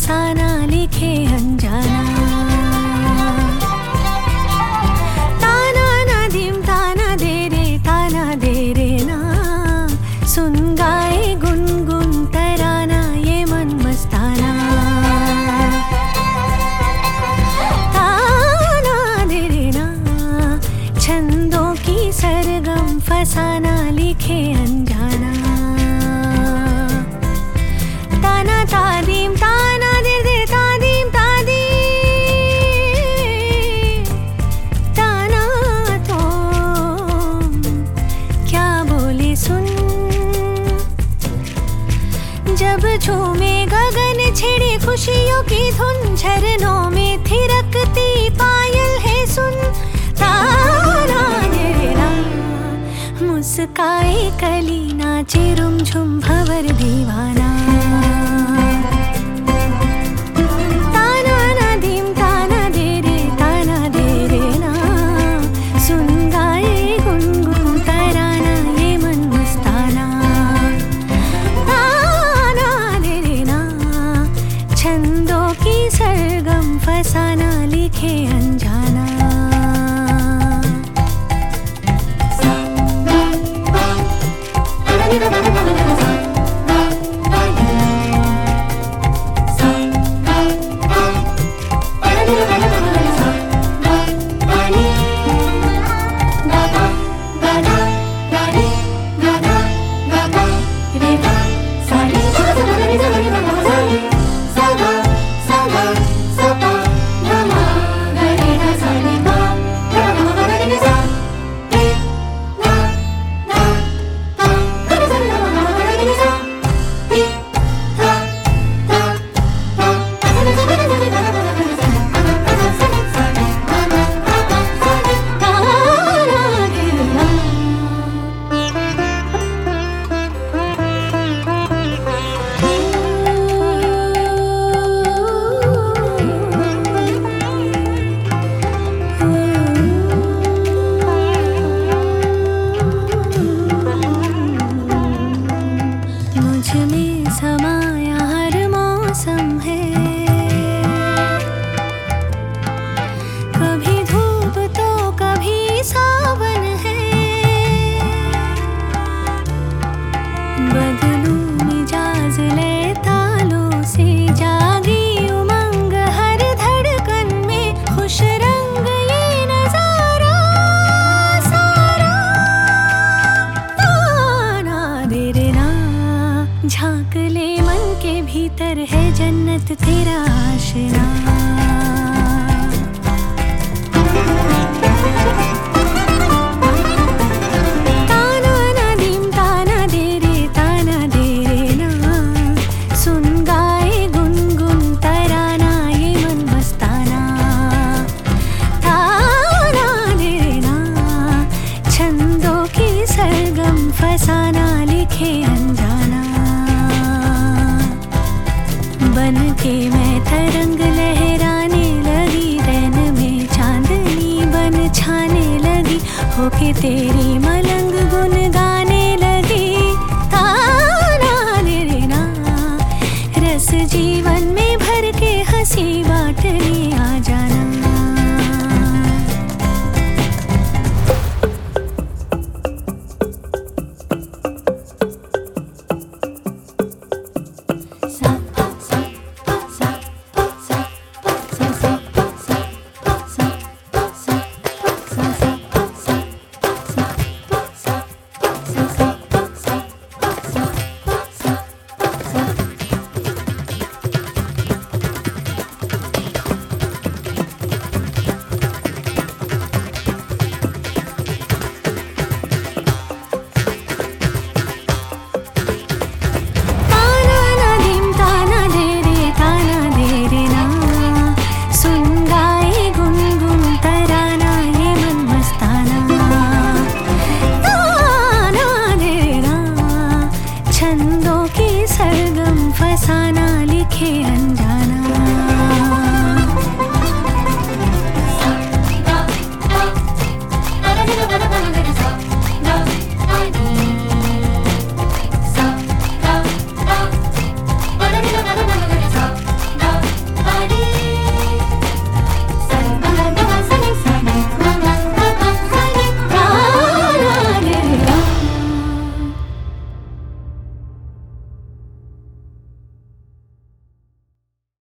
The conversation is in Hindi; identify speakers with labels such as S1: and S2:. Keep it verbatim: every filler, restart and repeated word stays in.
S1: फसाना लिखे अनजाना। ताना ना धीम ताना दे रे ताना दे रे ना, सुन गाए गुनगुन तराना ये मन मस्ताना। ताना दे रे ना, छंदों की सरगम फसाना लिखे अनजाना। ताना तादीम ताना दे दे तादीम तादी, ताना तो क्या बोले सुन। जब झूमे गगन छिड़ी खुशियों की धुन, झरनों में थिरकती पायल है सुन। ताना दे ना, मुस्काए कली नाचे रुमझुम भंवर दीवाना। ताना ना धीम ताना दे रे ताना दे रे ना, सुन गाए गुनगुन तराना ये मन मस्ताना। ताना दे रे ना, छंदों की सरगम फसाना लिखे अनजाना। मुझमें समाया हर मौसम है, कभी धूप तो कभी सावन है। बदलूं मिजाज ले तालों से, जागी उमंग हर धड़कन में, खुश रंग ये नजारा सारा। ताना दे रे ना, झांक ले मन के भीतर है जन्नत तेरा आशना। ताना ना धीम ताना दे रे ताना दे रे ना, सुन गाए गुनगुन तराना ये मन मस्ताना। ताना दे रे ना, छंदों की सरगम फसाना लिखे अनजाना। बन के मैं तरंग लहराने लगी, रैन में चांदनी बन छाने लगी, होके तेरी मलंग गुन गाने लगी। ताना दे रे ना, रस जीवन में भर के हंसी बांटने आ जाना। छंदों की सरगम फसाना लिखे अनजाना।